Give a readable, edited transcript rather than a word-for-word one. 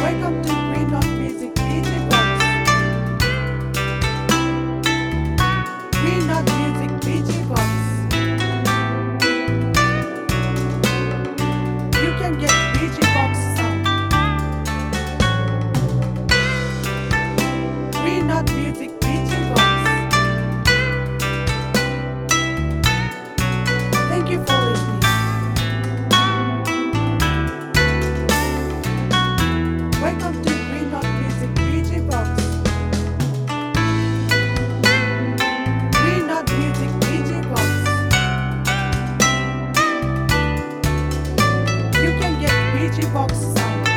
Welcome to Green Dot Music DJ Box. Green Dot Music DJ Box. You can get DJ Box sound. Green Dot Music DJ Box. Thank you for listening. Welcome to Green Dot Music DJ Box. Green Dot Music DJ Box. You can get DJ Box sound.